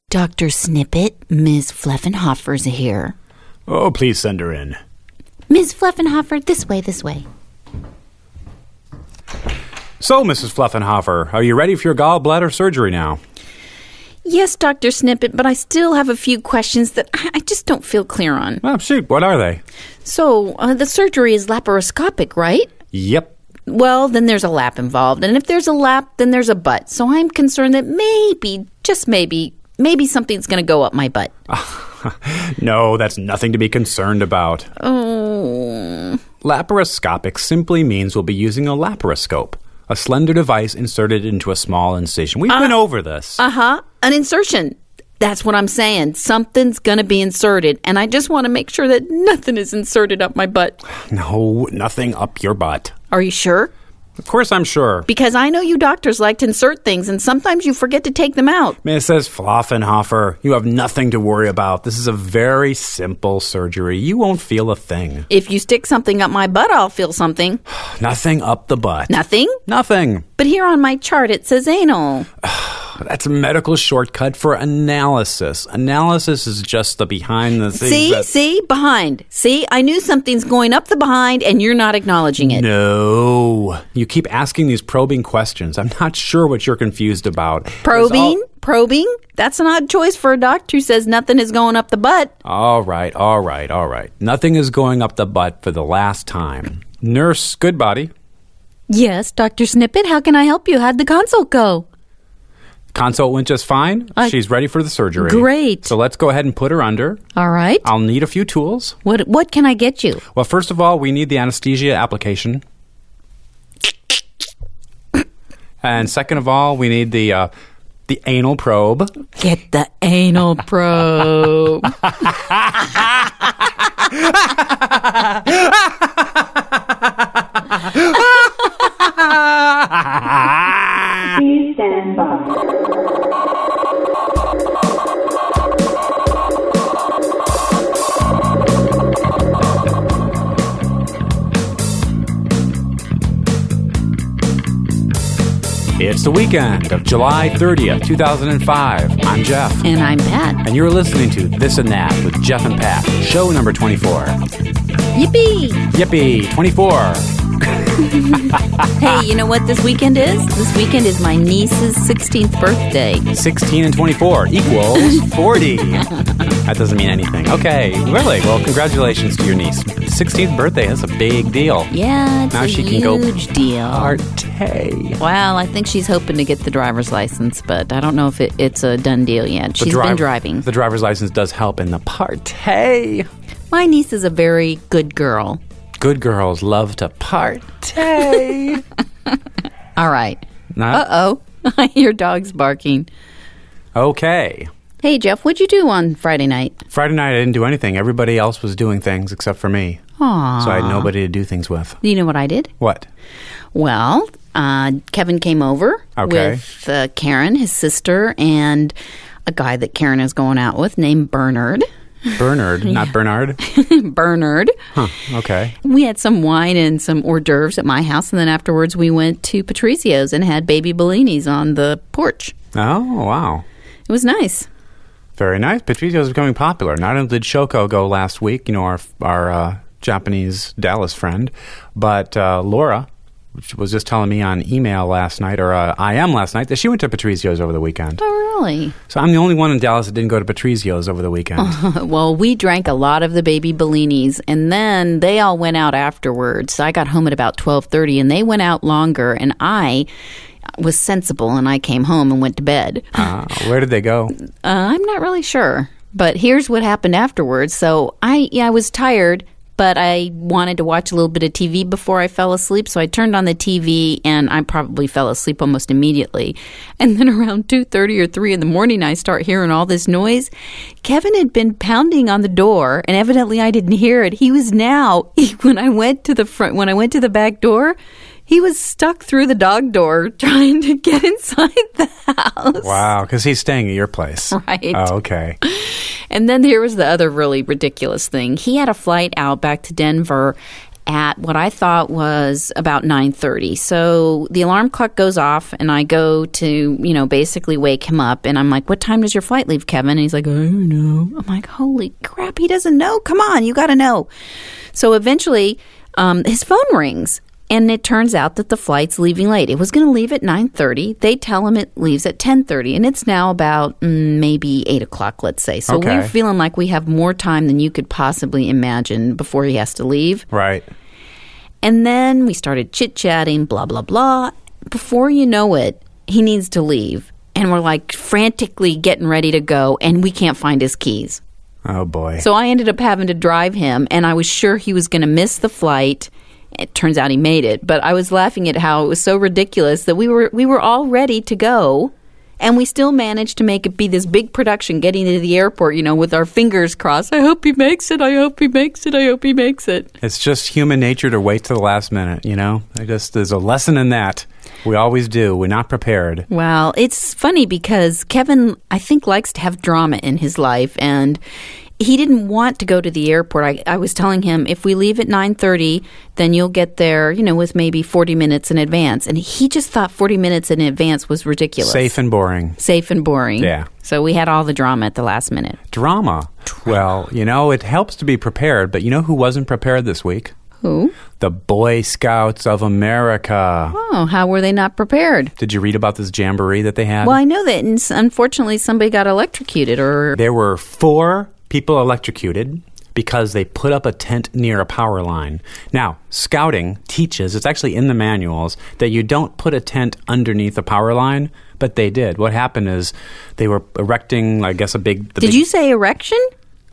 Dr. Snippet, Ms. Fleffenhofer's here. Oh, please send her in. Ms. Fleffenhofer, this way. So, Mrs. Fleffenhofer, are you ready for your gallbladder surgery now? Yes, Dr. Snippet, but I still have a few questions that I just don't feel clear on. Oh, shoot, what are they? So, the surgery is laparoscopic, right? Yep. Well, then there's a lap involved. And if there's a lap, then there's a butt. So I'm concerned that maybe, just maybe something's going to go up my butt. No, that's nothing to be concerned about. Oh. Laparoscopic simply means we'll be using a laparoscope, a slender device inserted into a small incision. We've been over this. An insertion. That's what I'm saying. Something's going to be inserted, and I just want to make sure that nothing is inserted up my butt. No, nothing up your butt. Are you sure? Of course I'm sure. Because I know you doctors like to insert things, and sometimes you forget to take them out. Mrs. Fleffenhofer, you have nothing to worry about. This is a very simple surgery. You won't feel a thing. If you stick something up my butt, I'll feel something. Nothing up the butt. Nothing? Nothing. But here on my chart it says anal. That's a medical shortcut for analysis. Analysis is just the behind the scenes. See? Behind. See? I knew something's going up the behind, and you're not acknowledging it. No. You keep asking these probing questions. I'm not sure what you're confused about. Probing? Probing? That's an odd choice for a doctor who says nothing is going up the butt. All right. Nothing is going up the butt for the last time. Nurse Goodbody. Yes, Dr. Snippet, how can I help you? How'd the consult go? Consult went just fine. She's ready for the surgery. Great. So let's go ahead and put her under. All right. I'll need a few tools. What can I get you? Well, first of all, we need the anesthesia application. And second of all, we need the anal probe. Get the anal probe. Please stand by. It's the weekend of July 30th, 2005. I'm Jeff. And I'm Pat. And you're listening to This and That with Jeff and Pat, show number 24. Yippee! Yippee! 24. Hey, you know what this weekend is? This weekend is my niece's 16th birthday. 16 and 24 equals 40. That doesn't mean anything. Okay, really? Well, congratulations to your niece. 16th birthday, that's a big deal. Yeah, it's now a she can go huge deal. Partay. Well, I think she's hoping to get the driver's license, but I don't know if it's a done deal yet. She's been driving. The driver's license does help in the partay. My niece is a very good girl. Good girls love to partay. All right. Not? Uh-oh. Your dog's barking. Okay. Hey, Jeff, what'd you do on Friday night? Friday night, I didn't do anything. Everybody else was doing things except for me. Aww. So I had nobody to do things with. You know what I did? What? Well, Kevin came over with Karen, his sister, and a guy that Karen is going out with named Bernard. Bernard, not Bernard? Bernard. Huh, okay. We had some wine and some hors d'oeuvres at my house, and then afterwards we went to Patrizio's and had baby Bellinis on the porch. Oh, wow. It was nice. Very nice. Patrizio's becoming popular. Not only did Shoko go last week, you know, our Japanese Dallas friend, but Laura, which was just telling me on email last night, or IM last night, that she went to Patrizio's over the weekend. Oh, really? So I'm the only one in Dallas that didn't go to Patrizio's over the weekend. Well, we drank a lot of the baby Bellinis, and then they all went out afterwards. I got home at about 12:30, and they went out longer, and I was sensible, and I came home and went to bed. Where did they go? I'm not really sure, but here's what happened afterwards. So I was tired, but I wanted to watch a little bit of TV before I fell asleep, so I turned on the TV, and I probably fell asleep almost immediately. And then around 2:30 or 3 in the morning, I start hearing all this noise. Kevin had been pounding on the door, and evidently I didn't hear it. He was when I went to the back door, he was stuck through the dog door trying to get inside the house. Wow, because he's staying at your place. Right. Oh, okay. And then here was the other really ridiculous thing. He had a flight out back to Denver at what I thought was about 9:30. So the alarm clock goes off, and I go to, basically wake him up. And I'm like, what time does your flight leave, Kevin? And he's like, I don't know. I'm like, holy crap, he doesn't know. Come on, you got to know. So eventually his phone rings. And it turns out that the flight's leaving late. It was going to leave at 9:30. They tell him it leaves at 10:30. And it's now about maybe 8 o'clock, let's say. So Okay. we're feeling like we have more time than you could possibly imagine before he has to leave. Right. And then we started chit-chatting, blah, blah, blah. Before you know it, he needs to leave. And we're like frantically getting ready to go. And we can't find his keys. Oh, boy. So I ended up having to drive him. And I was sure he was going to miss the flight. It turns out he made it, but I was laughing at how it was so ridiculous that we were all ready to go, and we still managed to make it be this big production getting to the airport, with our fingers crossed. I hope he makes it. I hope he makes it. I hope he makes it. It's just human nature to wait to the last minute, there's a lesson in that. We always do. We're not prepared. Well, it's funny because Kevin, I think, likes to have drama in his life, and he didn't want to go to the airport. I was telling him, if we leave at 9:30, then you'll get there, with maybe 40 minutes in advance. And he just thought 40 minutes in advance was ridiculous. Safe and boring. Safe and boring. Yeah. So we had all the drama at the last minute. Drama. Well, it helps to be prepared, but you know who wasn't prepared this week? Who? The Boy Scouts of America. Oh, how were they not prepared? Did you read about this jamboree that they had? Well, I know that, and unfortunately somebody got electrocuted or... There were 4 people electrocuted because they put up a tent near a power line. Now, scouting teaches, it's actually in the manuals, that you don't put a tent underneath a power line, but they did. What happened is they were erecting, I guess, Did you say erection?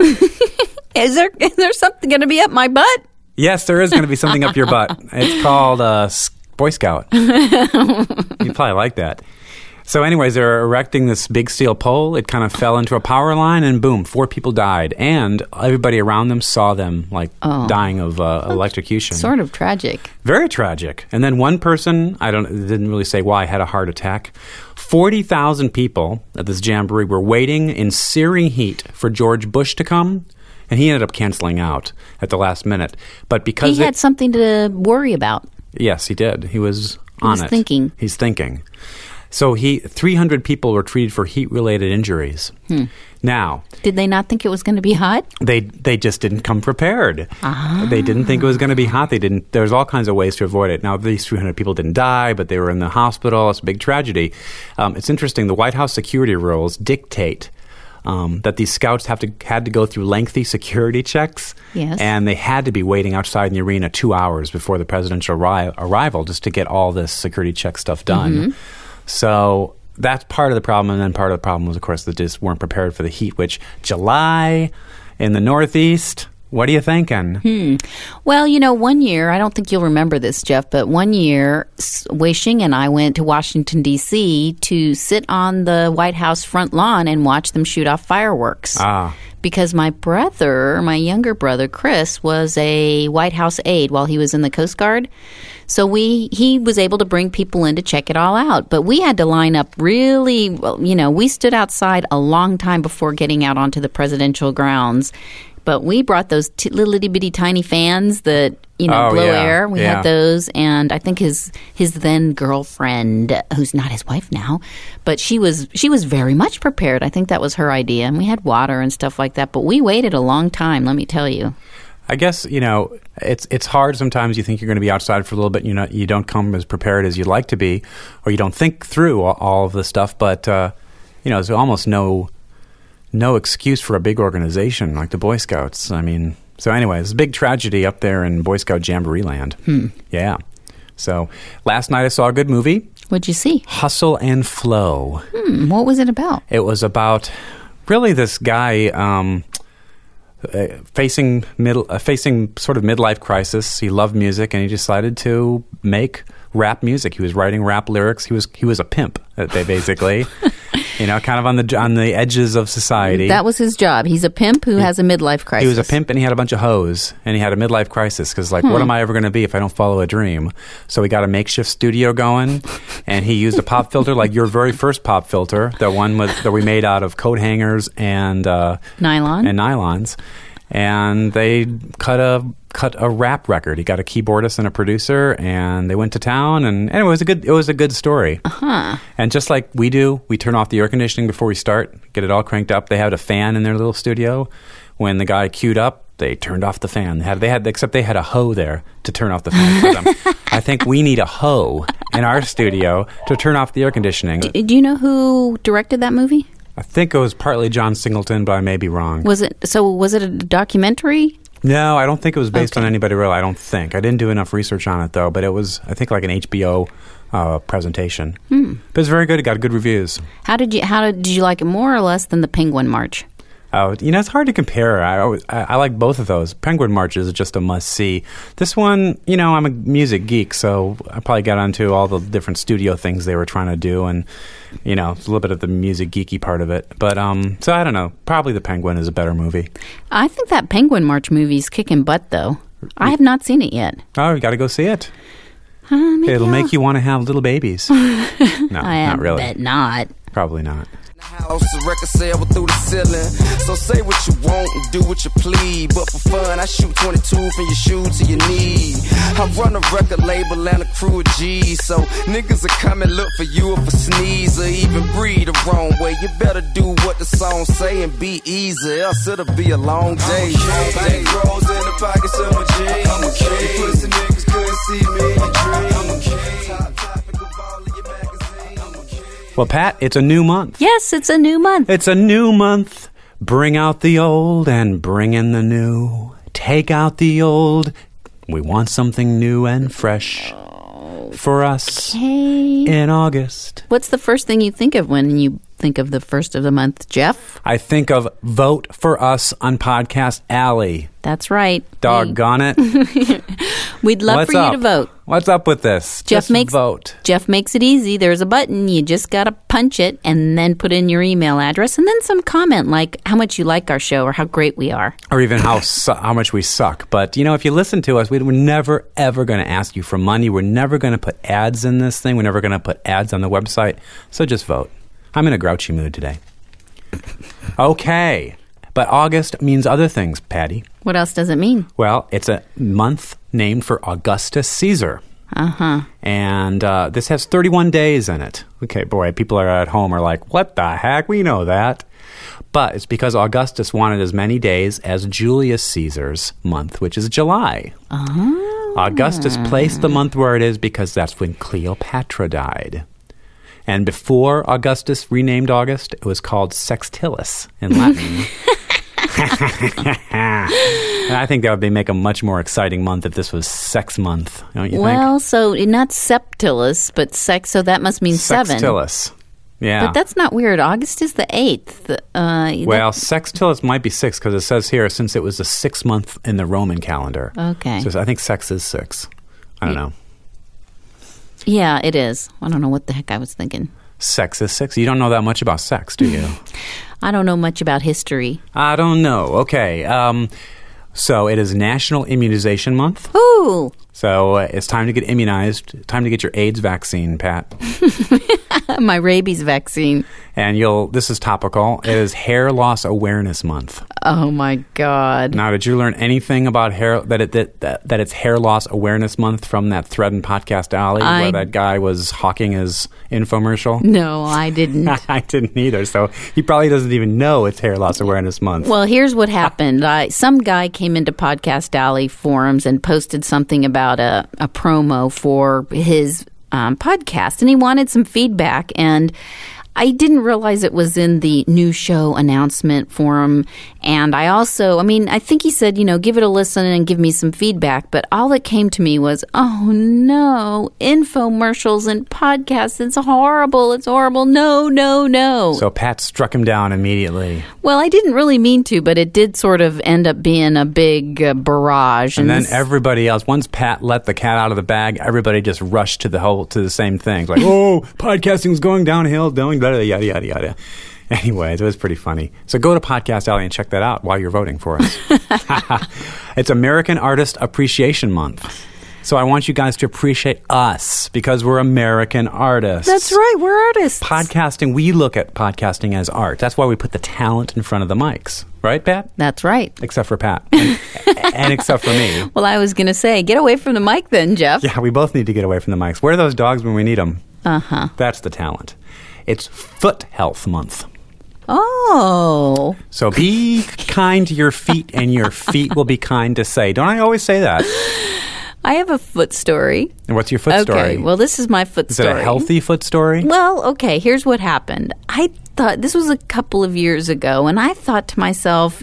Is there something going to be up my butt? Yes, there is going to be something up your butt. It's called Boy Scout. You'd probably like that. So anyways, they were erecting this big steel pole. It kind of fell into a power line, and boom, 4 people died. And everybody around them saw them, dying of electrocution. Sort of tragic. Very tragic. And then one person, didn't really say why, had a heart attack. 40,000 people at this jamboree were waiting in searing heat for George Bush to come. And he ended up canceling out at the last minute. But because he had something to worry about. Yes, he did. He was on it. Thinking. He's thinking. So 300 people were treated for heat-related injuries. Now, did they not think it was going to be hot? They just didn't come prepared. They didn't think it was going to be hot. There was all kinds of ways to avoid it. Now, these 300 people didn't die, but they were in the hospital. It's a big tragedy. It's interesting. The White House security rules dictate that these scouts had to go through lengthy security checks. Yes. And they had to be waiting outside in the arena 2 hours before the presidential arrival just to get all this security check stuff done. Mm-hmm. So that's part of the problem. And then part of the problem was, of course, they just weren't prepared for the heat, which July in the Northeast, what are you thinking? Well, 1 year, I don't think you'll remember this, Jeff, but 1 year, Wei Xing and I went to Washington, D.C. to sit on the White House front lawn and watch them shoot off fireworks. Because my younger brother, Chris, was a White House aide while he was in the Coast Guard. So he was able to bring people in to check it all out. But we had to line up really, we stood outside a long time before getting out onto the presidential grounds. But we brought those little itty-bitty tiny fans that, blow air. We had those. And I think his then girlfriend, who's not his wife now, but she was very much prepared. I think that was her idea. And we had water and stuff like that. But we waited a long time, let me tell you. I guess, it's hard sometimes. You think you're going to be outside for a little bit. You don't come as prepared as you'd like to be, or you don't think through all of this stuff. But, there's almost no excuse for a big organization like the Boy Scouts. I mean, so anyways, it's a big tragedy up there in Boy Scout Jamboree land. Yeah. So last night I saw a good movie. What'd you see? Hustle and Flow. What was it about? It was about really this guy facing sort of midlife crisis. He loved music and he decided to make rap music. He was writing rap lyrics. He was a pimp, basically. Kind of on the edges of society. That was his job. He's a pimp who has a midlife crisis. He was a pimp and he had a bunch of hoes and he had a midlife crisis because what am I ever going to be if I don't follow a dream? So he got a makeshift studio going and he used a pop filter like your very first pop filter, the one that we made out of coat hangers and nylon and nylons. and they cut a rap record. He got a keyboardist and a producer, and they went to town, and it was a good story. And just like we do, we turn off the air conditioning before we start, get it all cranked up. They had a fan in their little studio. When the guy queued up, they turned off the fan. Except they had a hoe there to turn off the fan for them. I think we need a hoe in our studio to turn off the air conditioning. Do you know who directed that movie? I think it was partly John Singleton, but I may be wrong. Was it a documentary? No, I don't think it was based on anybody real. I don't think. I didn't do enough research on it, though, but it was, I think, like an HBO presentation. But it was very good. It got good reviews. How did you like it more or less than the Penguin March? Oh, it's hard to compare. I like both of those. Penguin March is just a must-see. This one, I'm a music geek, so I probably got onto all the different studio things they were trying to do, and, it's a little bit of the music geeky part of it. But, so I don't know. Probably the Penguin is a better movie. I think that Penguin March movie's kicking butt, though. I have not seen it yet. Oh, you got to go see it. It'll make you want to have little babies. No, not really. I bet not. Probably not. House, the record sale through the ceiling. So say what you want and do what you please. But for fun, I shoot 22 from your shoe to your knee. I run a record label and a crew of G's. So niggas will come and look for you if a sneeze or even breathe the wrong way. You better do what the song say and be easy, else it'll be a long day. Bank rolls in the pockets of my jeans. I'm a king. You pussy niggas couldn't see me in your dreams. I'm a king. Top topic of all of your magazines. I'm a king. Well, Pat, it's a new month. Yes, it's a new month. It's a new month. Bring out the old and bring in the new. Take out the old. We want something new and fresh for us in August. What's the first thing you think of when you think of the first of the month, Jeff? I think of Vote for Us on Podcast Alley. That's right. Doggone it. We'd love for you to vote. What's up with this? Just vote. Jeff makes it easy. There's a button. You just got to punch it and then put in your email address and then some comment like how much you like our show or how great we are. Or even how much we suck. But, if you listen to us, we're never, ever going to ask you for money. We're never going to put ads in this thing. We're never going to put ads on the website. So just vote. I'm in a grouchy mood today. Okay. But August means other things, Patty. What else does it mean? Well, it's a month named for Augustus Caesar. And this has 31 days in it. Okay, boy, people are at home are like, what the heck? We know that. But it's because Augustus wanted as many days as Julius Caesar's month, which is July. Augustus placed the month where it is because that's when Cleopatra died. And before Augustus renamed August, it was called Sextilis in Latin. I think that would make a much more exciting month if this was Sex Month, don't you think? Well, so not Septilis, but sex, so that must mean 7. Sextilis. Yeah. But that's not weird. August is the 8th. Well, Sextilis might be 6 because it says here since it was the 6th month in the Roman calendar. Okay. So I think sex is 6. I don't know. Yeah, it is. I don't know what the heck I was thinking. Sex is 6? You don't know that much about sex, do you? I don't know much about history. I don't know. Okay. So it is National Immunization Month. Ooh. So it's time to get immunized. Time to get your AIDS vaccine, Pat. My rabies vaccine. And this is topical. It is Hair Loss Awareness Month. Oh my God. Now, did you learn anything about that it's Hair Loss Awareness Month from that thread in Podcast Alley where that guy was hawking his infomercial? No, I didn't. I didn't either. So he probably doesn't even know it's Hair Loss Awareness Month. Well, here's what happened. Some guy came into Podcast Alley forums and posted something about a promo for his podcast, and he wanted some feedback, and I didn't realize it was in the new show announcement forum. And I think he said, give it a listen and give me some feedback. But all that came to me was, oh no, infomercials and podcasts. It's horrible. It's horrible. No, no, no. So Pat struck him down immediately. Well, I didn't really mean to, but it did sort of end up being a big barrage. And then everybody else, once Pat let the cat out of the bag, everybody just rushed to the same thing. Like, oh, podcasting's going downhill, yada, yada, yada. Anyways, it was pretty funny. So go to Podcast Alley and check that out while you're voting for us. It's American Artist Appreciation Month. So I want you guys to appreciate us because we're American artists. That's right. We're artists. Podcasting, we look at podcasting as art. That's why we put the talent in front of the mics. Right, Pat? That's right. Except for Pat. And except for me. Well, I was going to say, get away from the mic then, Jeff. Yeah, we both need to get away from the mics. Where are those dogs when we need them? Uh-huh. That's the talent. It's Foot Health Month. Oh. So be kind to your feet, and your feet will be kind to say. Don't I always say that? I have a foot story. And what's your foot story? Okay, well, this is my foot story. Is it a healthy foot story? Well, okay, here's what happened. I thought, this was a couple of years ago, and I thought to myself,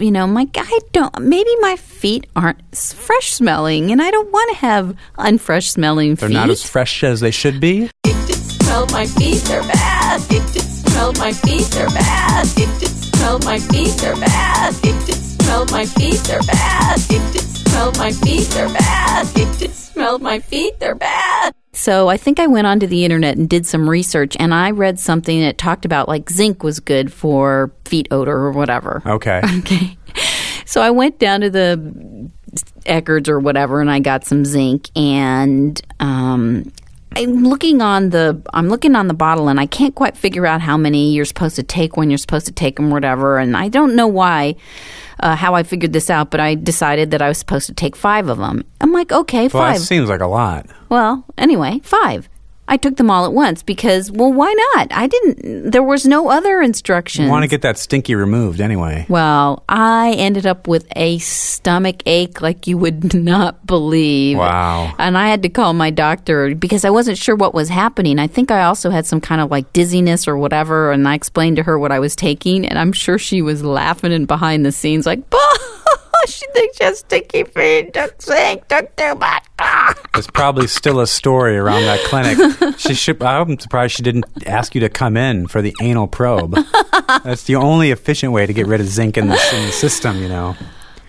maybe my feet aren't fresh smelling, and I don't want to have unfresh smelling feet. They're not as fresh as they should be? If it smelled my feet, they're bad. If it smelled my feet, they're bad. If it smelled my feet, they're bad. If it smelled my feet, they're bad. If it smelled my feet, they're bad. If it smelled my feet, they're bad. So I think I went onto the internet and did some research, and I read something that talked about like zinc was good for feet odor or whatever. Okay. Okay. So I went down to the Eckerd's or whatever, and I got some zinc, and I'm looking on the bottle, and I can't quite figure out how many you're supposed to take, when you're supposed to take them, whatever. And I don't know why, how I figured this out, but I decided that I was supposed to take 5 of them. I'm like, okay, 5. Well, that seems like a lot. Well, anyway, 5. I took them all at once because, well, why not? There was no other instructions. You want to get that stinky removed anyway. Well, I ended up with a stomach ache like you would not believe. Wow. And I had to call my doctor because I wasn't sure what was happening. I think I also had some kind of like dizziness or whatever, and I explained to her what I was taking, and I'm sure she was laughing and behind the scenes like, she thinks she has sticky feet. Don't sing. Don't do much. There's probably still a story around that clinic. I'm surprised she didn't ask you to come in for the anal probe. That's the only efficient way to get rid of zinc in the system, Anyway.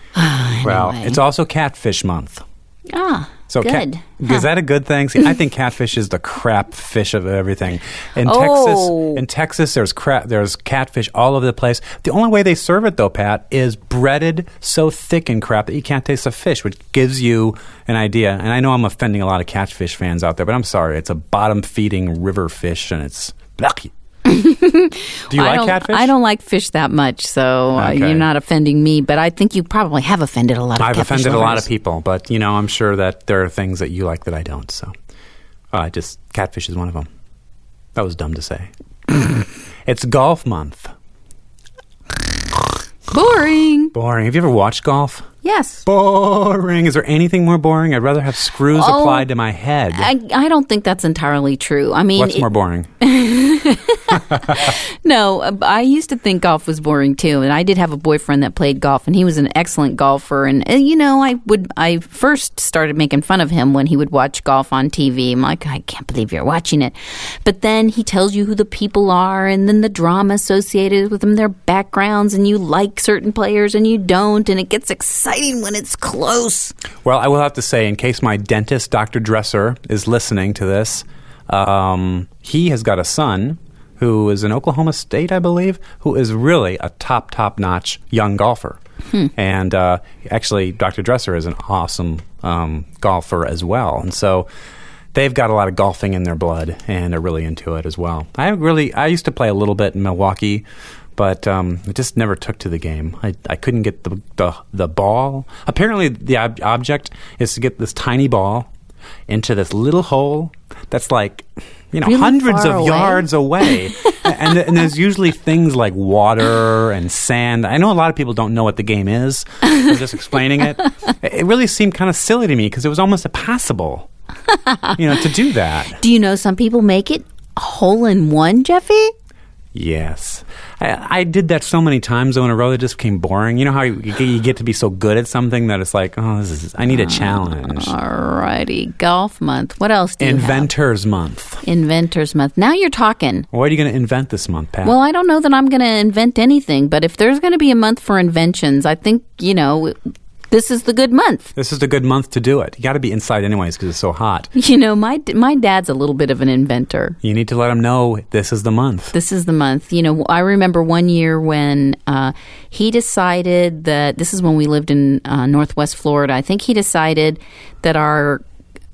Well, it's also Catfish Month. Ah, so good. Is that a good thing? See, I think catfish is the crap fish of everything. In Texas, there's catfish all over the place. The only way they serve it, though, Pat, is breaded so thick and crap that you can't taste the fish, which gives you an idea. And I know I'm offending a lot of catfish fans out there, but I'm sorry. It's a bottom-feeding river fish, and it's... Do you like catfish? I don't like fish that much, so you're not offending me. But I think you probably have offended a lot of catfish I've offended lovers. a lot of people, but I'm sure that there are things that you like that I don't. So, catfish is one of them. That was dumb to say. It's golf month. Boring. Have you ever watched golf? Yes. Boring. Is there anything more boring? I'd rather have screws applied to my head. I don't think that's entirely true. I mean, what's more boring? No, I used to think golf was boring too, and I did have a boyfriend that played golf, and he was an excellent golfer. And I first started making fun of him when he would watch golf on TV. I'm like, I can't believe you're watching it. But then he tells you who the people are, and then the drama associated with them, their backgrounds, and you like certain players and you don't, and it gets exciting when it's close. Well, I will have to say, in case my dentist, Dr. Dresser, is listening to this, he has got a son who is in Oklahoma State, I believe, who is really a top-notch young golfer. And actually, Dr. Dresser is an awesome golfer as well. And so they've got a lot of golfing in their blood, and they're really into it as well. I used to play a little bit in Milwaukee, but it just never took to the game. I couldn't get the ball. Apparently, the object is to get this tiny ball into this little hole that's like, really hundreds far of away. yards away. and there's usually things like water and sand. I know a lot of people don't know what the game is. I'm just explaining it. It really seemed kind of silly to me because it was almost impossible, to do that. Do you know some people make it a hole in one, Jeffy? Yes. I did that so many times though in a row it just became boring. You know how you get to be so good at something that it's like, I need a challenge. Alrighty. Golf month. What else do you Inventors Month. have? Inventors month. Now you're talking. What are you going to invent this month, Pat? Well, I don't know that I'm going to invent anything, but if there's going to be a month for inventions, I think, this is the good month. This is the good month to do it. You got to be inside anyways because it's so hot. My dad's a little bit of an inventor. You need to let him know this is the month. This is the month. I remember one year when he decided that, this is when we lived in Northwest Florida, I think he decided that our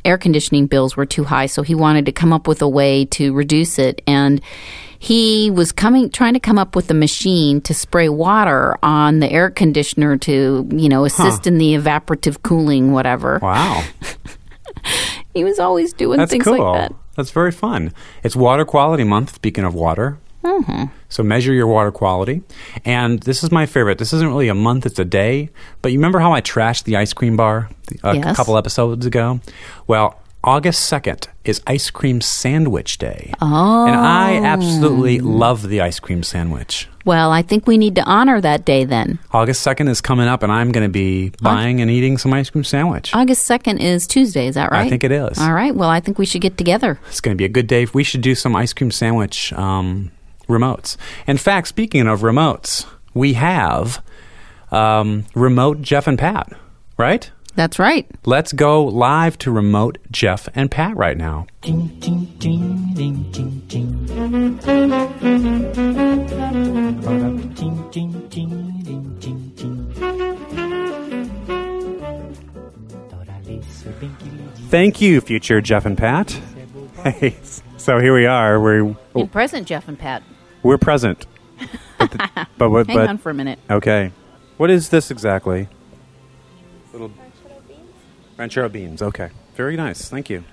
air conditioning bills were too high, so he wanted to come up with a way to reduce it. And he was trying to come up with a machine to spray water on the air conditioner to, assist in the evaporative cooling, whatever. Wow. He was always doing That's things cool. like that. That's very fun. It's Water Quality Month, speaking of water. Mm-hmm. So measure your water quality. And this is my favorite. This isn't really a month, it's a day. But you remember how I trashed the ice cream bar a Yes. couple episodes ago? Well, August 2nd is Ice Cream Sandwich Day. Oh. And I absolutely love the ice cream sandwich. Well, I think we need to honor that day then. August 2nd is coming up, and I'm going to be buying and eating some ice cream sandwich. August 2nd is Tuesday, is that right? I think it is. All right. Well, I think we should get together. It's going to be a good day. We should do some ice cream sandwich remotes. In fact, speaking of remotes, we have remote Jeff and Pat, right? That's right. Let's go live to remote Jeff and Pat right now. Thank you, future Jeff and Pat. Hey, so here we are. In present, Jeff and Pat. We're present. But Hang on for a minute. Okay. What is this exactly? Little Ranchero beans. Okay. Very nice. Thank you.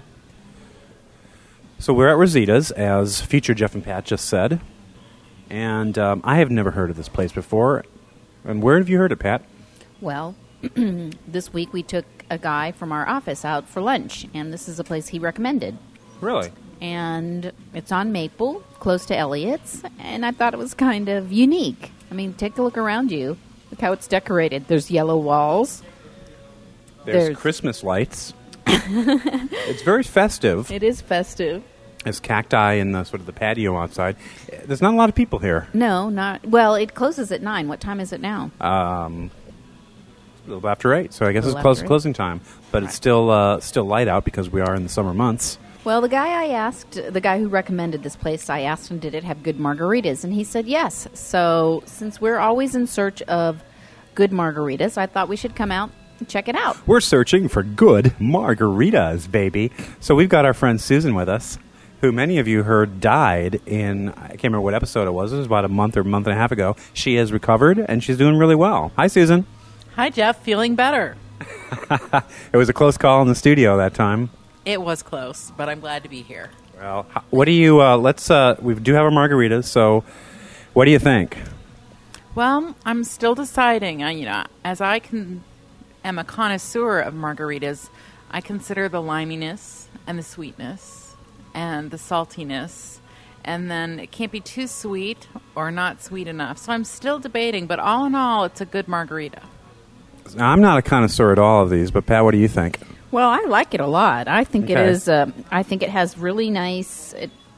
So we're at Rosita's, as future Jeff and Pat just said. And I have never heard of this place before. And where have you heard it, Pat? Well, this week we took a guy from our office out for lunch, and this is a place he recommended. Really? And it's on Maple, close to Elliott's, and I thought it was kind of unique. I mean, take a look around you. Look how it's decorated. There's yellow walls. There's Christmas lights. It's very festive. It is festive. There's cacti in the sort of the patio outside. There's not a lot of people here. No, not... Well, it closes at 9. What time is it now? A little after 8, so I guess A it's little close after to 8. closing time. But it's still light out because we are in the summer months. Well, the guy who recommended this place, I asked him, did it have good margaritas? And he said yes. So since we're always in search of good margaritas, I thought we should come out and check it out. We're searching for good margaritas, baby. So we've got our friend Susan with us, who many of you heard died in, I can't remember what episode it was about a month or month and a half ago. She has recovered, and she's doing really well. Hi, Susan. Hi, Jeff. Feeling better. It was a close call in the studio that time. It was close, but I'm glad to be here. Well, what do you, we do have our margaritas, so what do you think? Well, I'm still deciding. As I am a connoisseur of margaritas, I consider the liminess and the sweetness and the saltiness, and then it can't be too sweet or not sweet enough. So I'm still debating, but all in all, it's a good margarita. Now, I'm not a connoisseur at all of these, but Pat, what do you think? Well, I like it a lot. I think Okay. it is. I think it has really nice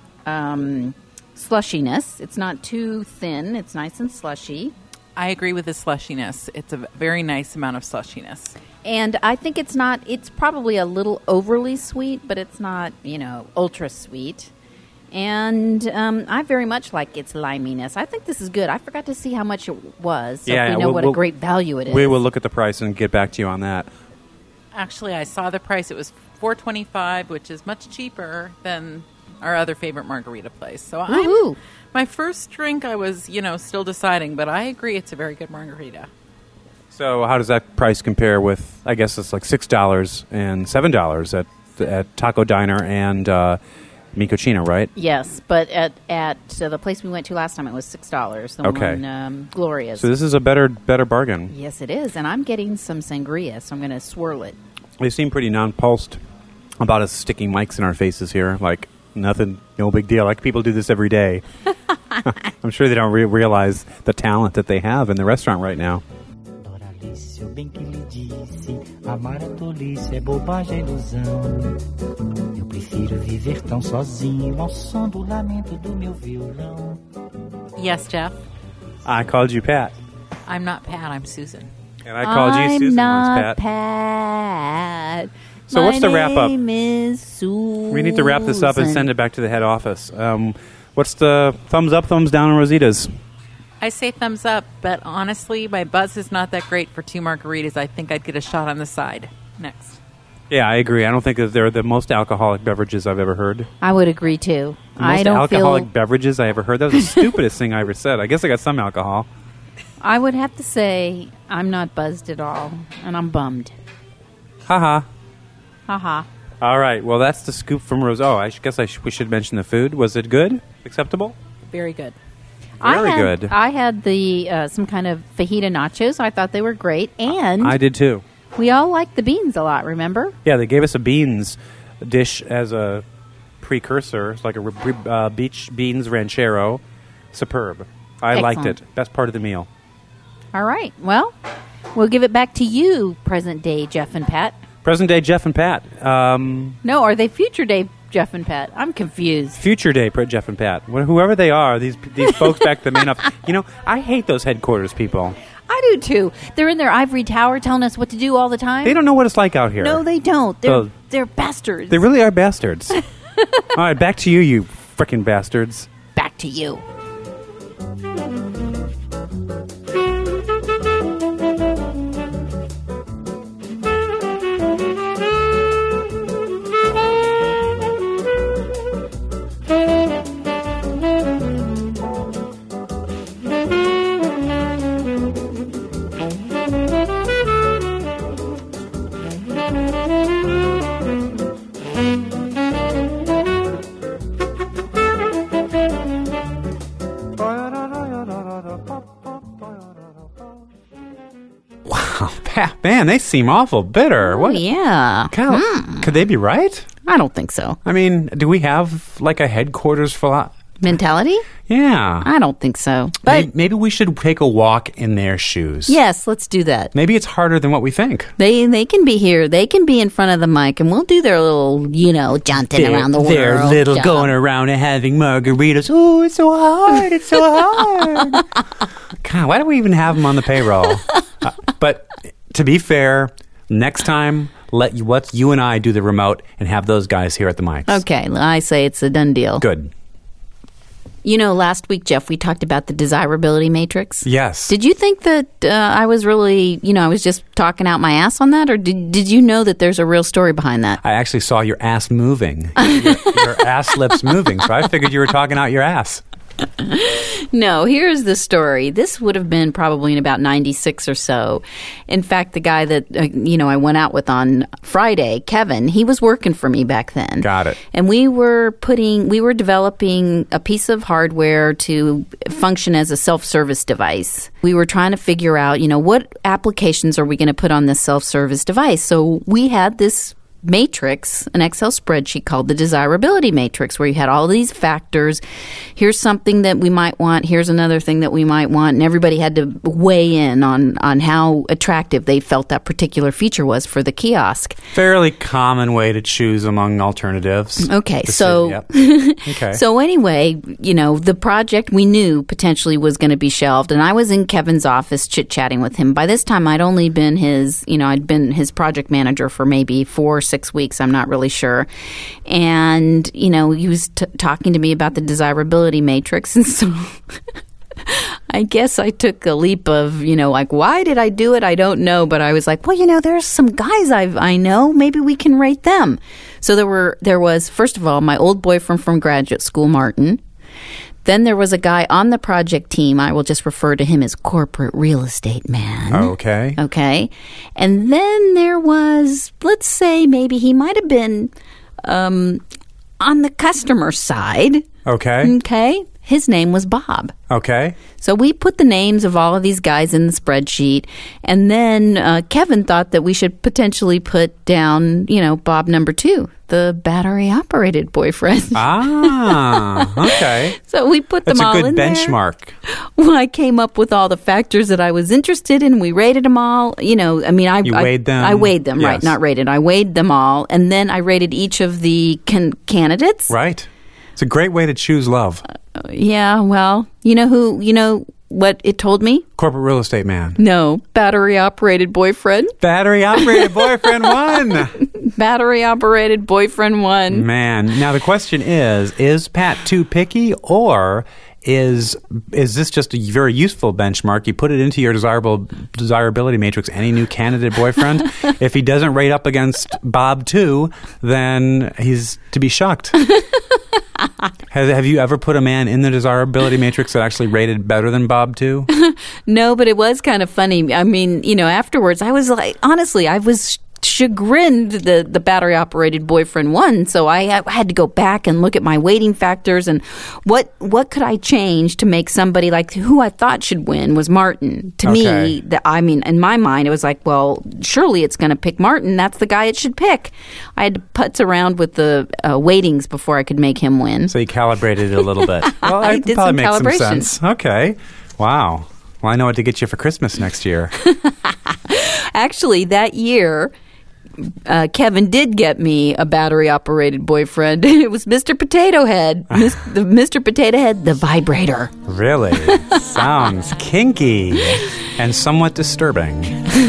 slushiness. It's not too thin. It's nice and slushy. I agree with the slushiness. It's a very nice amount of slushiness. And I think it's not. It's probably a little overly sweet, but it's not, ultra sweet. And I very much like its liminess. I think this is good. I forgot to see how much it was, so Yeah, we know what a we'll- great value it is. We will look at the price and get back to you on that. Actually, I saw the price. It was $4.25, which is much cheaper than our other favorite margarita place. So Woohoo. my first drink, I was, still deciding, but I agree it's a very good margarita. So how does that price compare with, I guess it's like $6 and $7 at Taco Diner and Micocino, right? Yes, but at the place we went to last time, it was $6. The Okay. one, Gloria's. So this is a better bargain. Yes, it is. And I'm getting some sangria, so I'm going to swirl it. They seem pretty nonplussed about us sticking mics in our faces here. Like, nothing, no big deal. Like, people do this every day. I'm sure they don't realize the talent that they have in the restaurant right now. Doralice, eu bem que lhe disse, amar a tolice é bobagem, ilusão. Eu prefiro viver tão sozinho ao som do lamento do meu violão. Yes, Jeff? I called you Pat. I'm not Pat, I'm Susan. And I called you Susan once, Pat. Pat. So what's the wrap up? My name is Susan. We need to wrap this up and send it back to the head office. What's the thumbs up, thumbs down on Rosita's? I say thumbs up, but honestly, my buzz is not that great for 2 margaritas. I think I'd get a shot on the side. Next. Yeah, I agree. I don't think that they're the most alcoholic beverages I've ever heard. I would agree too. The I most don't alcoholic feel. beverages I ever heard. That was the stupidest thing I ever said. I guess I got some alcohol. I would have to say I'm not buzzed at all, and I'm bummed. Haha. Haha. All right. Well, that's the scoop from Rose. Oh, I guess we should mention the food. Was it good? Acceptable? Very good. Very good. I had the some kind of fajita nachos. I thought they were great, and I did too. we all liked the beans a lot. Remember? Yeah, they gave us a beans dish as a precursor. It's like a beach beans ranchero. Superb. I liked Excellent. it. Best part of the meal. All right. Well, we'll give it back to you, present day Jeff and Pat. Present day Jeff and Pat. No, are they future day Jeff and Pat? I'm confused. Future day Jeff and Pat. Whoever they are, these folks back at the main office. You know, I hate those headquarters people. I do too. They're in their ivory tower telling us what to do all the time. They don't know what it's like out here. No, they don't. They're bastards. They really are bastards. All right, back to you, you frickin' bastards. Back to you. Man, they seem awful bitter. What? Yeah. Could they be right? I don't think so. I mean, do we have like a headquarters for? Mentality? Yeah. I don't think so. But Maybe we should take a walk in their shoes. yes, let's do that. Maybe it's harder than what we think. They can be here. They can be in front of the mic, and we'll do their little, jaunting around the world. They're little job. going around and having margaritas. Oh, it's so hard. It's so hard. God, why do we even have them on the payroll? But to be fair, next time, let you and I do the remote and have those guys here at the mics. Okay, I say it's a done deal. Good. Last week, Jeff, we talked about the desirability matrix. Yes. Did you think that I was really, I was just talking out my ass on that? Or did you know that there's a real story behind that? I actually saw your ass moving. your ass lips moving. So I figured you were talking out your ass. No, here's the story. This would have been probably in about 96 or so. In fact, the guy that, I went out with on Friday, Kevin, he was working for me back then. Got it. And we were developing a piece of hardware to function as a self-service device. We were trying to figure out, what applications are we going to put on this self-service device? So we had this matrix, an Excel spreadsheet called the desirability matrix, where you had all these factors. Here's something that we might want. Here's another thing that we might want. And everybody had to weigh in on how attractive they felt that particular feature was for the kiosk. Fairly common way to choose among alternatives. Okay, Yep. Okay. So anyway, the project we knew potentially was going to be shelved, and I was in Kevin's office chit-chatting with him. By this time, I'd only been I'd been his project manager for maybe 4 or 6 weeks. I'm not really sure. And, he was talking to me about the desirability matrix, and so I guess I took a leap of, why did I do it? I don't know. But I was like, well, there's some guys I know. Maybe we can rate them. So there was, first of all, my old boyfriend from graduate school, Martin. Then there was a guy on the project team. I will just refer to him as corporate real estate man. Okay. Okay. And then there was, let's say maybe he might have been on the customer side. Okay. Okay. His name was Bob. Okay. So we put the names of all of these guys in the spreadsheet, and then Kevin thought that we should potentially put down, Bob number 2, the battery-operated boyfriend. Okay. So we put them all in there. That's a good benchmark. Well, I came up with all the factors that I was interested in. We rated them all. You weighed them? I weighed them, Yes. right, not rated. I weighed them all, and then I rated each of the candidates. Right. It's a great way to choose love. Yeah, well, what it told me? Corporate real estate man. No, battery-operated boyfriend. Battery-operated boyfriend won. Battery-operated boyfriend won. Man. Now, the question is Pat too picky, or is this just a very useful benchmark? You put it into your desirability matrix, any new candidate boyfriend. If he doesn't rate up against Bob 2, then he's to be shocked. Have you ever put a man in the desirability matrix that actually rated better than Bob 2? No, but it was kind of funny. I mean, afterwards, I was like, honestly, I was chagrined the battery-operated boyfriend won, so I had to go back and look at my weighting factors and what could I change to make somebody like who I thought should win was Martin. To me, in my mind, it was like, well, surely it's going to pick Martin. That's the guy it should pick. I had to putz around with the weightings before I could make him win. So you calibrated it a little bit. Well, I that did probably some makes some calibration. sense. Okay. Wow. Well, I know what to get you for Christmas next year. Actually, that year, Kevin did get me a battery-operated boyfriend. It was Mr. Potato Head. Mr. Potato Head, the vibrator. Really? Sounds kinky and somewhat disturbing.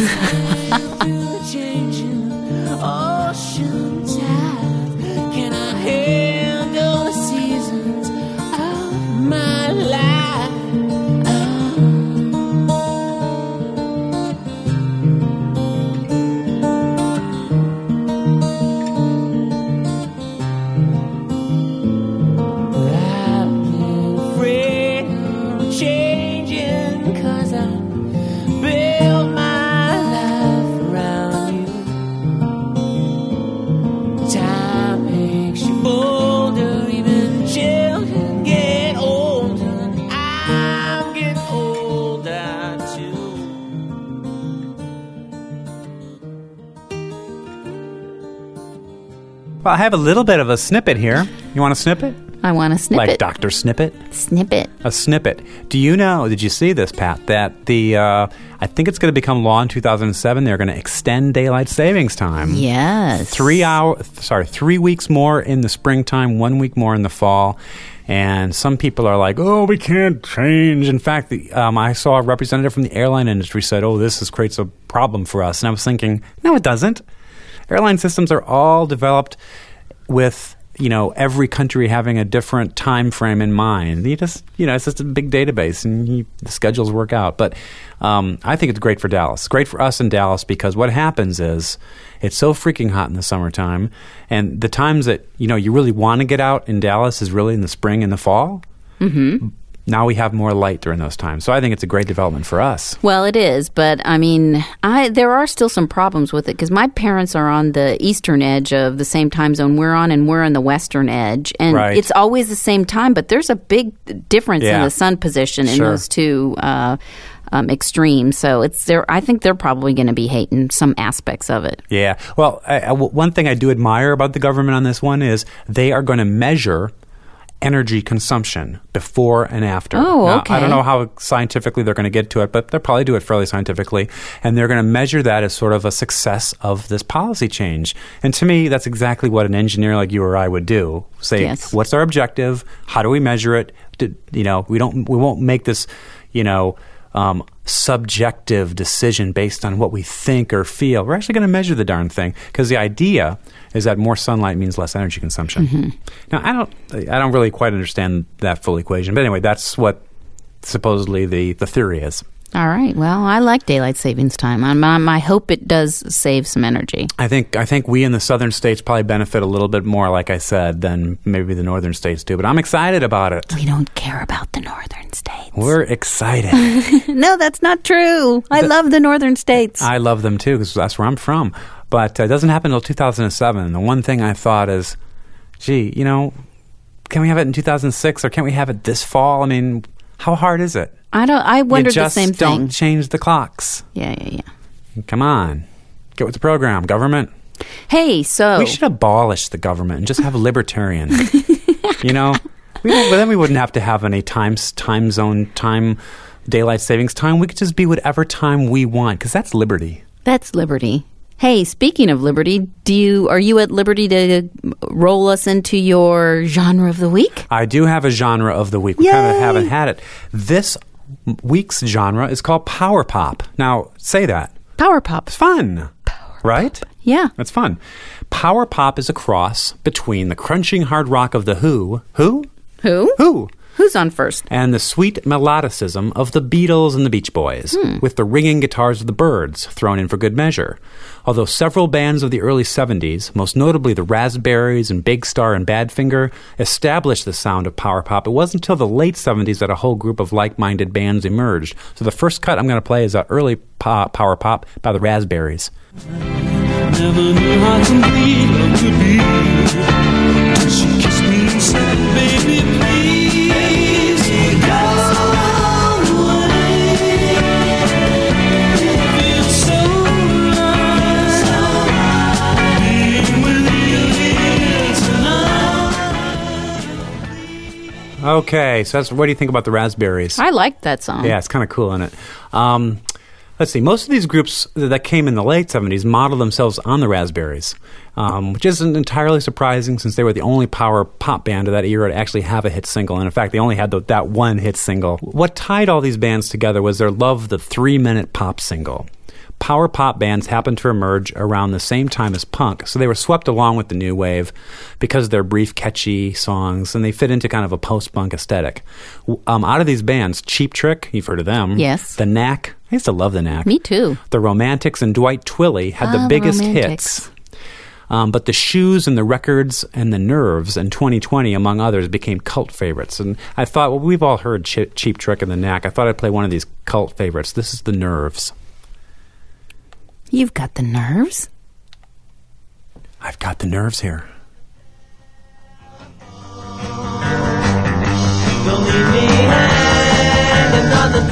Well, I have a little bit of a snippet here. You want a snippet? I want a snippet. Like Dr. Snippet? Snippet. A snippet. Do you know, did you see this, Pat, that I think it's going to become law in 2007, they're going to extend daylight savings time. Yes. 3 weeks more in the springtime, 1 week more in the fall. And some people are like, oh, we can't change. In fact, I saw a representative from the airline industry said, oh, this creates a problem for us. And I was thinking, no, it doesn't. Airline systems are all developed with, every country having a different time frame in mind. You just, it's just a big database and the schedules work out. But I think it's great for Dallas. It's great for us in Dallas because what happens is it's so freaking hot in the summertime. And the times that, you really want to get out in Dallas is really in the spring and the fall. Mm-hmm. Now we have more light during those times. So I think it's a great development for us. Well, it is. But, there are still some problems with it because my parents are on the eastern edge of the same time zone we're on, and we're on the western edge. And It's always the same time, but there's a big difference in the sun position in those two extremes. So I think they're probably going to be hating some aspects of it. Yeah. Well, one thing I do admire about the government on this one is they are going to measure energy consumption before and after. Oh, now, okay. I don't know how scientifically they're going to get to it, but they'll probably do it fairly scientifically. And they're going to measure that as sort of a success of this policy change. And to me, that's exactly what an engineer like you or I would do. Say, what's our objective? How do we measure it? We won't make this, subjective decision based on what we think or feel. We're actually going to measure the darn thing because the idea is that more sunlight means less energy consumption. Mm-hmm. Now, I don't really quite understand that full equation, but anyway, that's what supposedly the theory is. All right. Well, I like daylight savings time. I hope it does save some energy. I think we in the southern states probably benefit a little bit more, like I said, than maybe the northern states do. But I'm excited about it. We don't care about the northern states. We're excited. No, that's not true. I love the northern states. I love them too because that's where I'm from. But it doesn't happen until 2007. The one thing I thought is, gee, can we have it in 2006 or can't we have it this fall? I mean, how hard is it? I wondered the same thing. You just don't change the clocks. Yeah. Come on. Get with the program, government. Hey, so... We should abolish the government and just have libertarian. Then we wouldn't have to have any time zone, daylight savings time. We could just be whatever time we want because that's liberty. That's liberty. Hey, speaking of liberty, are you at liberty to roll us into your genre of the week? I do have a genre of the week. We kind of haven't had it. This week's genre is called power pop. Now, say that. Power pop. It's fun, right? Yeah. It's fun. Power pop is a cross between the crunching hard rock of the Who? Who? Who's on first? And the sweet melodicism of the Beatles and the Beach Boys, with the ringing guitars of the Byrds thrown in for good measure. Although several bands of the early 70s, most notably the Raspberries and Big Star and Badfinger, established the sound of power pop, it wasn't until the late 70s that a whole group of like-minded bands emerged. So the first cut I'm going to play is early power pop by the Raspberries. Never knew how complete love could be. She kissed me and said, baby, please go away. It's so right being with you here tonight. Okay, so what do you think about the Raspberries? I liked that song. Yeah, it's kind of cool, isn't it? Let's see. Most of these groups that came in the late 70s modeled themselves on the Raspberries, which isn't entirely surprising since they were the only power pop band of that era to actually have a hit single. And in fact, they only had that one hit single. What tied all these bands together was their love of the 3-minute pop single. Power pop bands happened to emerge around the same time as punk, so they were swept along with the new wave because of their brief, catchy songs, and they fit into kind of a post-punk aesthetic. Out of these bands, Cheap Trick, you've heard of them. Yes. The Knack, I used to love The Knack. Me too. The Romantics and Dwight Twilley had the biggest hits. But the Shoes and the Records and the Nerves in 2020, among others, became cult favorites. And I thought, well, we've all heard Cheap Trick and The Knack. I thought I'd play one of these cult favorites. This is the Nerves. You've got the nerves? I've got the nerves here. Don't leave me hanging on the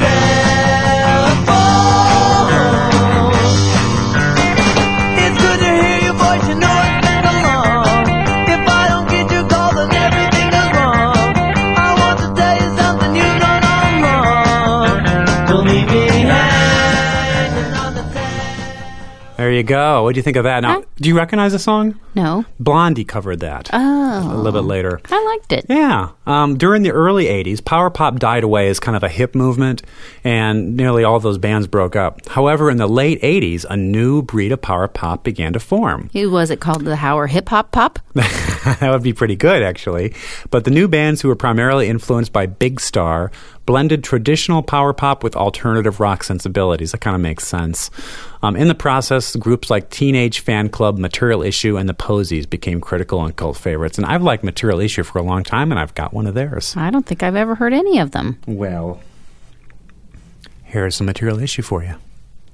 telephone. It's good to hear your voice, you know it's been along. If I don't get your call, then everything is wrong. I want to tell you something you don't know wrong. Don't leave me hanging on the telephone. There you go. What do you think of that? Now, do you recognize the song? No. Blondie covered that a little bit later. I liked it. Yeah. During the early 80s, power pop died away as kind of a hip movement, and nearly all those bands broke up. However, in the late 80s, a new breed of power pop began to form. Was it called the Howard Hip Hop Pop? That would be pretty good, actually. But the new bands, who were primarily influenced by Big Star, blended traditional power pop with alternative rock sensibilities. That kind of makes sense. In the process, groups like Teenage Fan Club, Material Issue, and the Posies became critical and cult favorites. And I've liked Material Issue for a long time, and I've got one of theirs. I don't think I've ever heard any of them. Well, here's some Material Issue for you.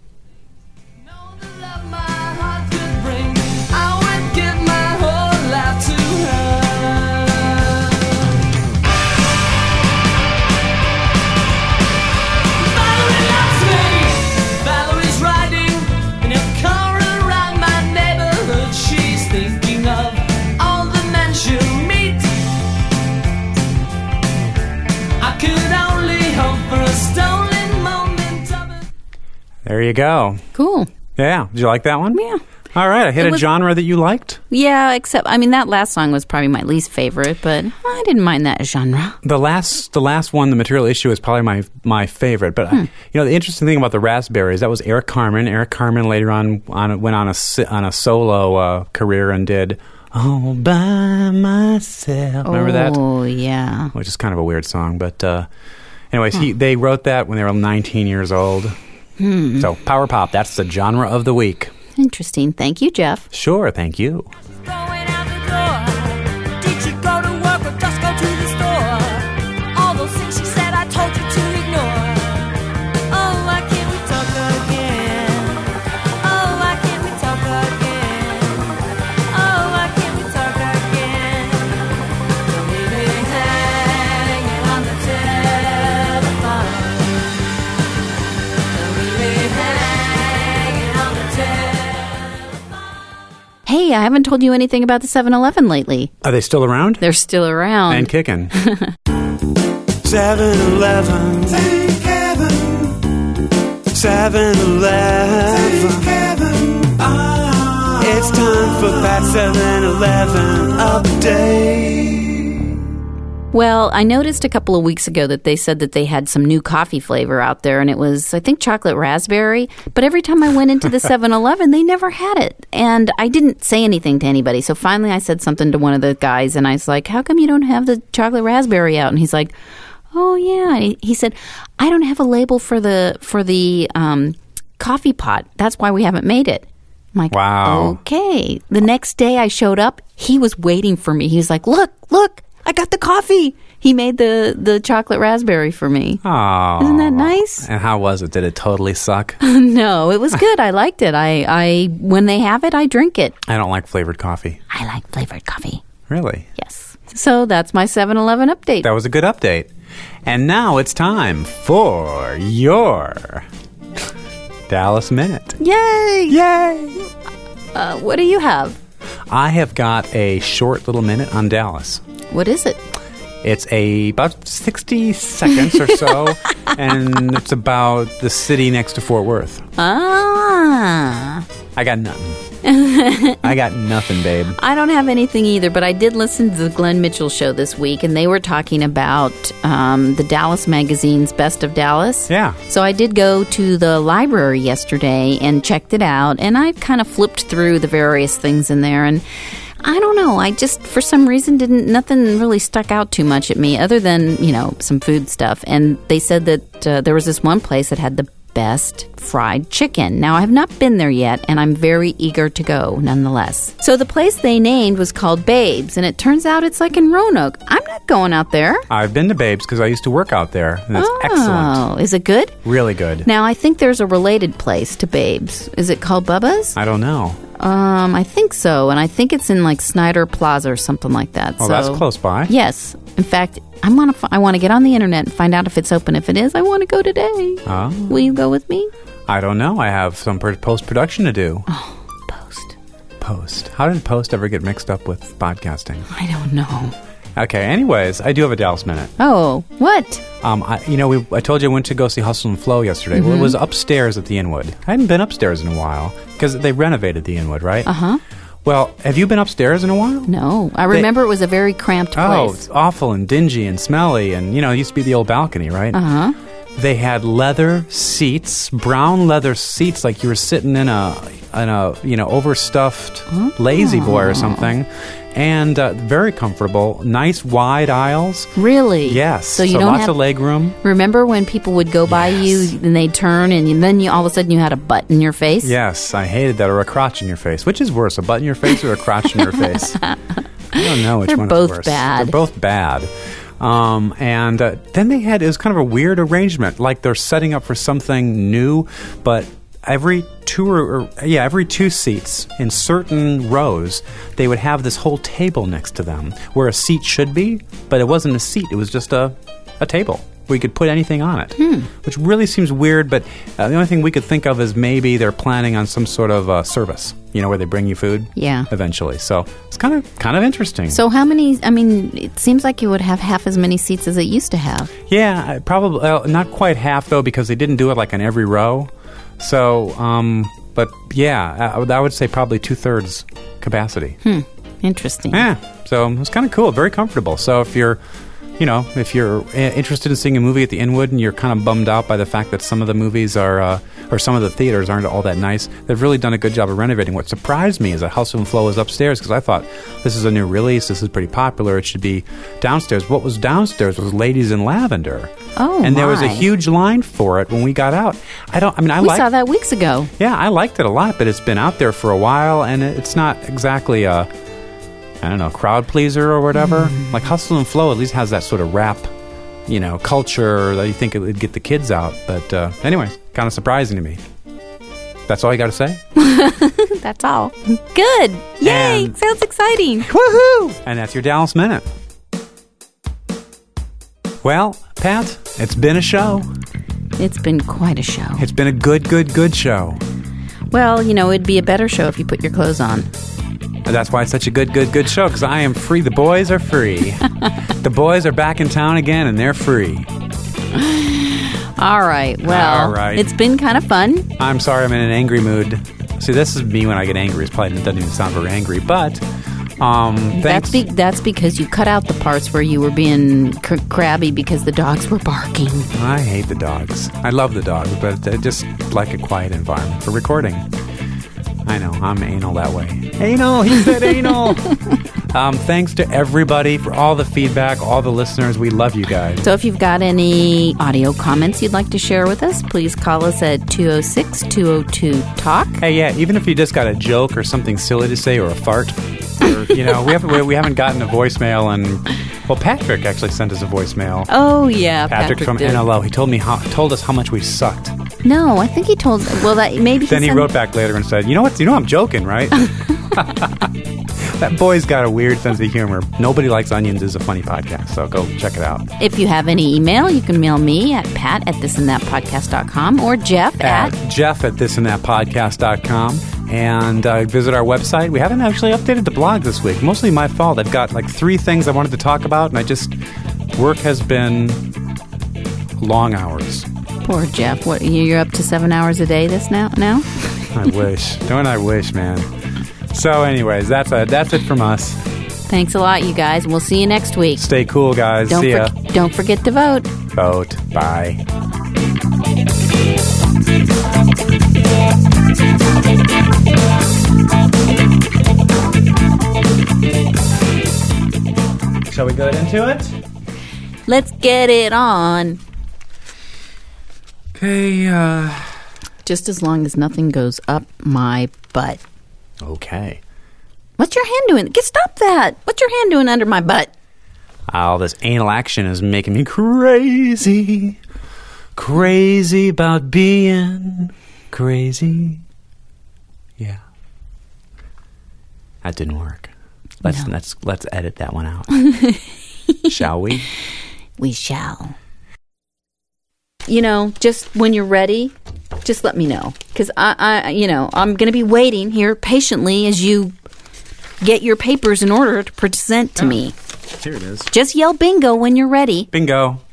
There you go. Cool. Yeah. Did you like that one? Yeah. All right. I hit a genre that you liked? Yeah, except, I mean, that last song was probably my least favorite, but I didn't mind that genre. The last one, The Material Issue, is probably my favorite. But, the interesting thing about the Raspberries, that was Eric Carmen. Eric Carmen later on went on a solo career and did All By Myself. Remember that? Oh, yeah. Which is kind of a weird song. But anyways, they wrote that when they were 19 years old. So, power pop, that's the genre of the week. Interesting. Thank you, Jeff. Sure, thank you. Going out the door. Did you go to work or just go to the store? All those things she said I told you to ignore. Oh, why can't we talk again? Oh, why can't we talk again? Oh, why can't we talk again? Don't leave me hanging on the telephone. Don't leave me hanging on the telephone. Hey, I haven't told you anything about the 7-Eleven lately. Are they still around? They're still around. And kicking. 7-Eleven. Thank heaven. 7-Eleven. Thank heaven. It's time for that 7-Eleven update. Well, I noticed a couple of weeks ago that they said that they had some new coffee flavor out there, and it was, I think, chocolate raspberry. But every time I went into the 7-Eleven, they never had it. And I didn't say anything to anybody. So finally I said something to one of the guys, and I was like, how come you don't have the chocolate raspberry out? And he's like, oh, yeah. And he said, I don't have a label for the coffee pot. That's why we haven't made it. I'm like, Wow. okay. The next day I showed up, he was waiting for me. He was like, look, I got the coffee. He made the chocolate raspberry for me. Oh. Isn't that nice? And how was it? Did it totally suck? No, it was good. I liked it. I when they have it, I drink it. I don't like flavored coffee. I like flavored coffee. Really? Yes. So that's my 7-Eleven update. That was a good update. And now it's time for your Dallas Minute. Yay! Yay! What do you have? I have got a short little minute on Dallas. What is it? It's about 60 seconds or so, and it's about the city next to Fort Worth. Ah. I got nothing. I got nothing, babe. I don't have anything either, but I did listen to the Glenn Mitchell show this week, and they were talking about the Dallas Magazine's Best of Dallas. Yeah. So I did go to the library yesterday and checked it out, and I kind of flipped through the various things in there, and I don't know. I just, for some reason, nothing really stuck out too much at me other than, some food stuff. And they said that there was this one place that had the best fried chicken. Now, I have not been there yet, and I'm very eager to go nonetheless. So the place they named was called Babes, and it turns out it's like in Roanoke. I'm not going out there. I've been to Babes because I used to work out there, and it's excellent. Is it good? Really good. Now, I think there's a related place to Babes. Is it called Bubba's? I don't know. I think so, and I think it's in like Snyder Plaza or something like that. Oh, so, that's close by. Yes. In fact, I want to get on the internet and find out if it's open. If it is, I want to go today. Oh. Will you go with me? I don't know. I have some post-production to do. Oh, Post. How did post ever get mixed up with podcasting? I don't know. Okay, anyways, I do have a Dallas Minute. Oh, what? I told you I went to go see Hustle and Flow yesterday. Well, it was upstairs at the Inwood. I hadn't been upstairs in a while because they renovated the Inwood, right? Uh-huh. Well, have you been upstairs in a while? No. I remember it was a very cramped place. Oh, it's awful and dingy and smelly, and, it used to be the old balcony, right? Uh-huh. They had leather seats, brown leather seats, like you were sitting in a overstuffed lazy boy or something, and very comfortable, nice wide aisles. Really? Yes. So you don't lots have of leg room. Remember when people would go by you and they'd turn and then you all of a sudden you had a butt in your face? Yes, I hated that, or a crotch in your face. Which is worse, a butt in your face or a crotch in your face? I don't know which They're one both is worse. bad. They're both bad. And then they had, it was kind of a weird arrangement, like they're setting up for something new, but every two seats in certain rows, they would have this whole table next to them where a seat should be, but it wasn't a seat, it was just a table where you could put anything on it, which really seems weird, but the only thing we could think of is maybe they're planning on some sort of service, where they bring you food eventually. So it's kind of interesting. So how many, it seems like you would have half as many seats as it used to have. Yeah, probably, not quite half, though, because they didn't do it like on every row. So, but yeah, I would say probably 2/3 capacity. Interesting. Yeah, so it was kind of cool, very comfortable. So if you're interested in seeing a movie at the Inwood and you're kind of bummed out by the fact that some of the movies are, or some of the theaters aren't all that nice, they've really done a good job of renovating. What surprised me is that Hustle and Flow is upstairs because I thought, this is a new release, this is pretty popular, it should be downstairs. What was downstairs was Ladies in Lavender. Oh, and there was a my. huge line for it when we got out. We saw that weeks ago. Yeah, I liked it a lot, but it's been out there for a while, and it's not exactly a, crowd pleaser or whatever. Like Hustle and Flow at least has that sort of rap, culture that you think it would get the kids out. But anyway, kind of surprising to me. That's all you got to say? That's all. Good. Yay. And- Sounds exciting. Woohoo! And that's your Dallas Minute. Well, Pat, it's been a show. It's been quite a show. It's been a good show. Well, it'd be a better show if you put your clothes on. And that's why it's such a good show, because I am free. The boys are free. The boys are back in town again, and they're free. All right. Well, All right. It's been kind of fun. I'm sorry, I'm in an angry mood. See, this is me when I get angry. It probably doesn't even sound very angry, but Thanks. That's because you cut out the parts where you were being crabby because the dogs were barking. I hate the dogs. I love the dogs, but I just like a quiet environment for recording. I know, I'm anal that way. Anal, he said anal. Thanks to everybody for all the feedback, all the listeners. We love you guys. So if you've got any audio comments you'd like to share with us, please call us at 206-202-TALK. Hey, yeah, even if you just got a joke or something silly to say or a fart, or, we haven't gotten a voicemail, and well, Patrick actually sent us a voicemail. Oh yeah, Patrick from did. NLO. He told us how much we sucked. No, I think he told. Well, that maybe. Then he wrote back later and said, "You know what? I'm joking, right?" That boy's got a weird sense of humor. Nobody Likes Onions is a funny podcast, so go check it out. If you have any email, you can mail me at pat@thisandthatpodcast.com or Jeff at thisandthatpodcast.com. And visit our website. We haven't actually updated the blog this week. Mostly my fault. I've got like 3 things I wanted to talk about, and work has been long hours. Poor Jeff. What, you're up to 7 hours a day now? I wish. Don't I wish, man. So anyways, that's it from us. Thanks a lot, you guys. We'll see you next week. Stay cool, guys. See ya. Don't forget to vote. Vote. Bye. Shall we get into it? Let's get it on. Okay, Just as long as nothing goes up my butt. Okay. What's your hand doing? Stop that. What's your hand doing under my butt? All this anal action is making me crazy. Crazy about being crazy. Yeah. That didn't work. Let's edit that one out. Shall we? We shall. Just when you're ready, just let me know. Because I'm going to be waiting here patiently as you get your papers in order to present to me. Here it is. Just yell bingo when you're ready. Bingo.